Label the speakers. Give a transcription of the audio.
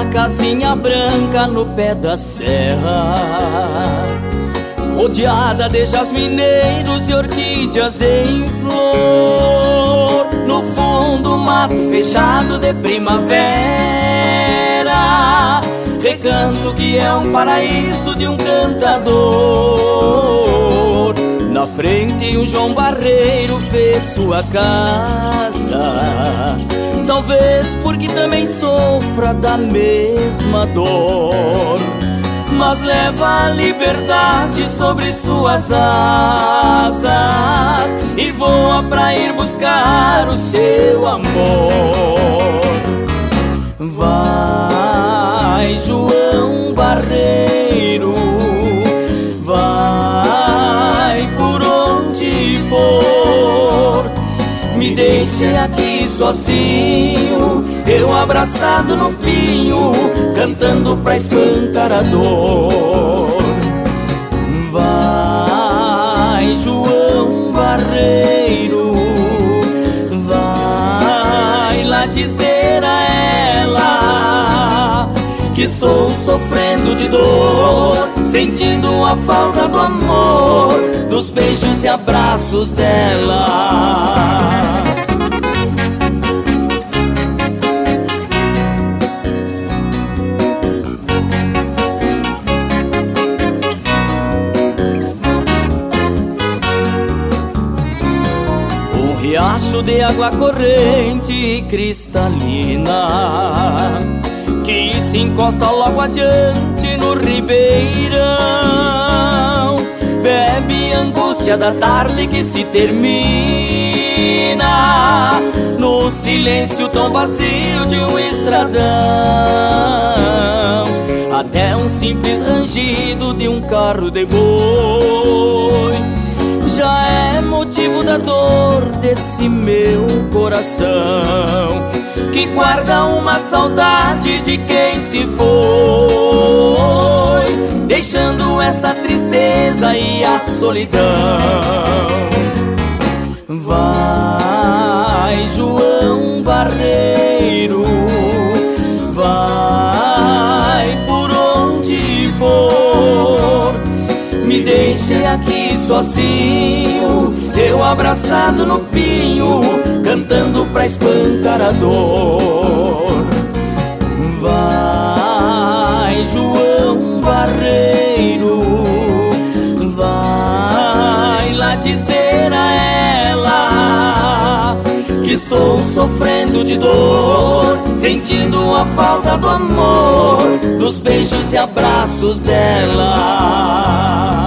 Speaker 1: casinha branca no pé da serra, rodeada de jasmineiros e orquídeas em flor. No fundo, mato fechado de primavera, recanto que é um paraíso de um cantador. Na frente, um João Barreiro fez sua casa, talvez porque também sofra da mesma dor, mas leva a liberdade sobre suas asas e voa pra ir buscar o seu amor. Vai, João Barreiro, vai por onde for, me deixe aqui sozinho, eu abraçado no pinho, cantando pra espantar a dor. Vai, João Barreiro, vai lá dizer a ela que estou sofrendo de dor, sentindo a falta do amor, dos beijos e abraços dela. Riacho de água corrente e cristalina, que se encosta logo adiante no ribeirão, bebe a angústia da tarde que se termina no silêncio tão vazio de um estradão. Até um simples rangido de um carro de boi já é motivo da dor desse meu coração, que guarda uma saudade de quem se foi, deixando essa tristeza e a solidão. Vai, João Barreiro, vai por onde for, me deixe aqui sozinho, eu abraçado no pinho, cantando pra espantar a dor. Vai, João Barreiro, vai lá dizer a ela que estou sofrendo de dor, sentindo a falta do amor, dos beijos e abraços dela.